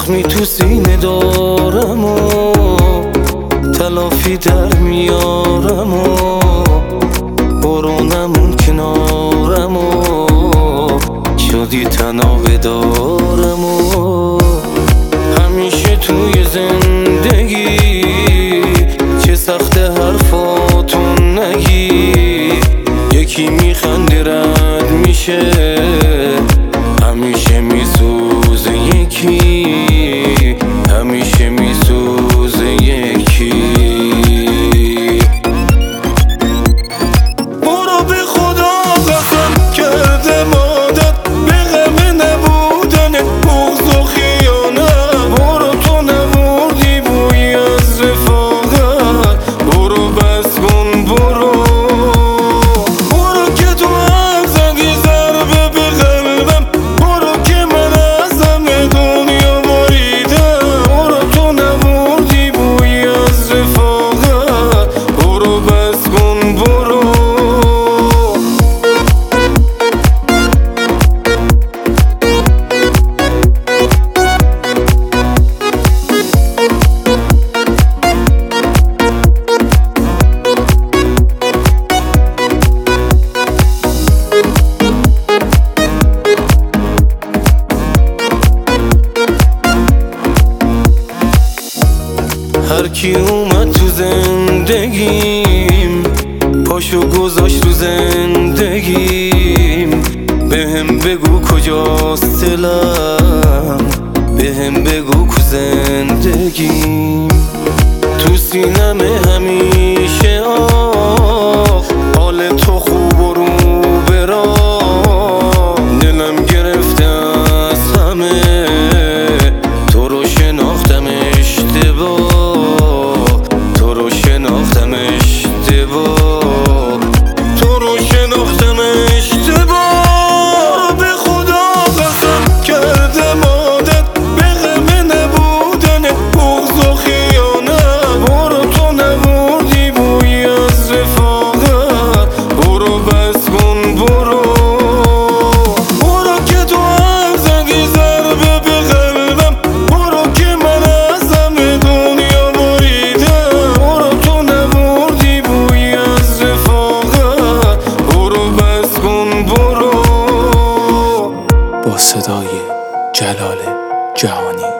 زخمی تو سینه دارم و تلافی در میارم و برونمون کنارم و شدی تنها دارم و همیشه توی زندگی چه سخت حرفاتون نگی، یکی میخنده رد میشه همیشه میسوزه یکی، همیشه میسوزه یکی. برو به خدا قسم کردم عادت به غم نبودن بغض و خیانت، برو تو نبردی بوی از رفاقت، برو بس کن برو که تو هم زدی ضربه به قلبم، برو که من از همه دنیا بریدم، برو تو نبردی بوی از رفاقت، برو بس کن برو. هر کی اومد تو زندگیم پاشو گذاشت رو زندگیم، بهم بگو کجاست دلم، بهم بگو کو زندگیم، تو سینمه همیشه حال تو خوب و رو برام، دلم گرفته از همه تو رو شناختم اشتباه، تو رو شناختم اشتباه، تو رو شناختم اشتباه. برو به خدا قسم کردم عادت به غم نبودن بغض و خیانت، برو تو نبردی بوی از رفاقت، برو بس کن برو که تو هم زدی ضربه به قلبم، برو که من از همه دنیا بریدم، برو تو نبردی بوی از رفاقت، برو بس کن برو. با صدای جلال جهانی.